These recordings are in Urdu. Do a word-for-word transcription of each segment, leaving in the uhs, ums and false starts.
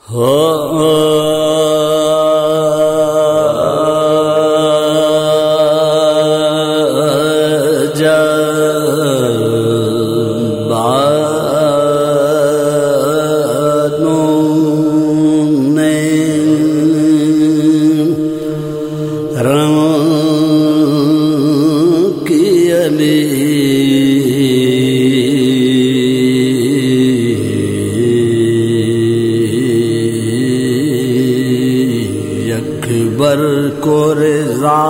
اکبر کو رضا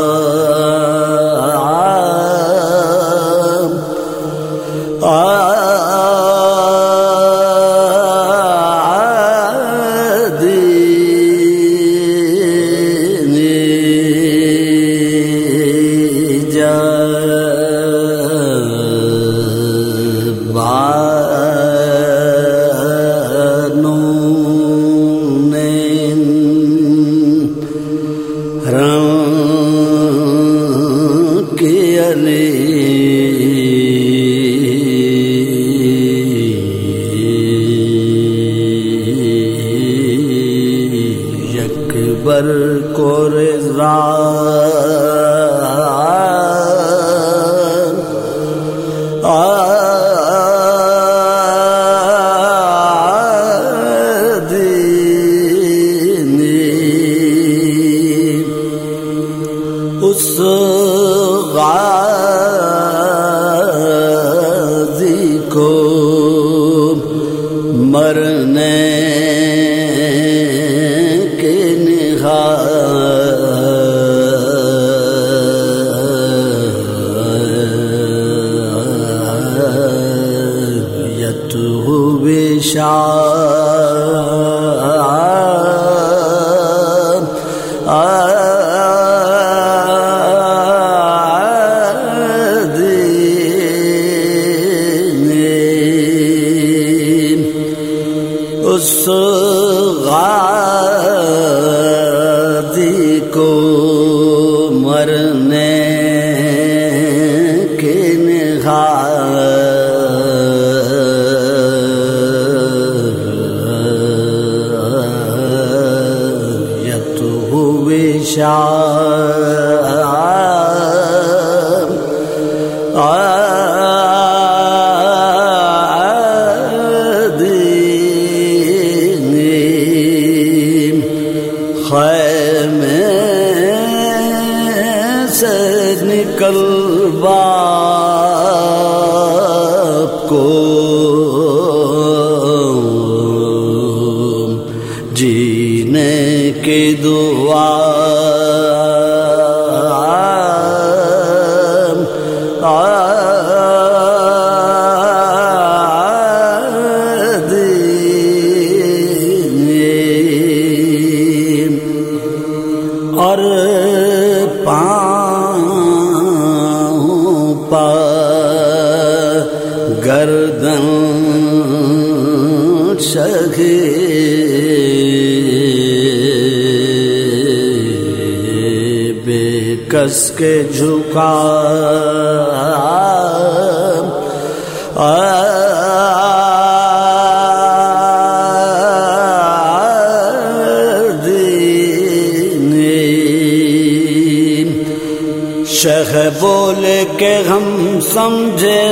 اکبر کو رضا اس غازی کو مرنے کے نہایت ہوئے شان اس غازی کو مرنے کے نہایت ہوئے شان خیمے سے نکل باپ کو جینے کی دعا اور پاؤں پر گردن شہید بے کس کے جھکا شیخ بولے کہ ہم سمجھے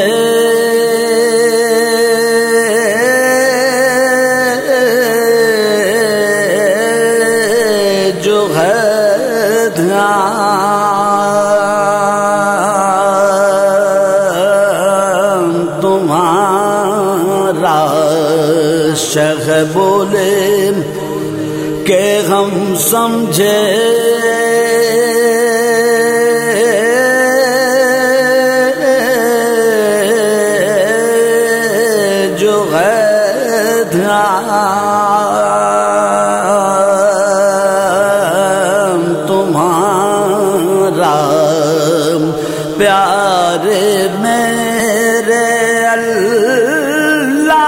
جو ہے دھیان تمہارا، شیخ بولے کہ ہم سمجھے جو ہے دھیان تمہارا، پیارے میرے اللہ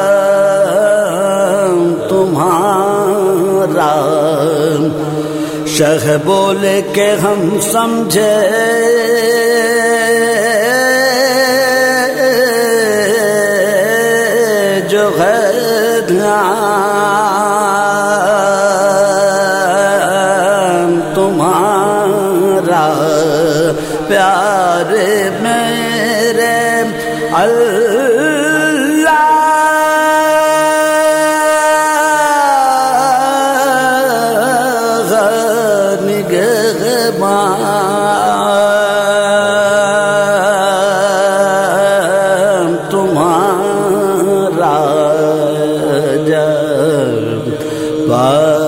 نگہبان تمہارا، شہ بولے کہ ہم سمجھے جو غیر تمہارا پیار میرے اللہ نگہبان تمہارا جب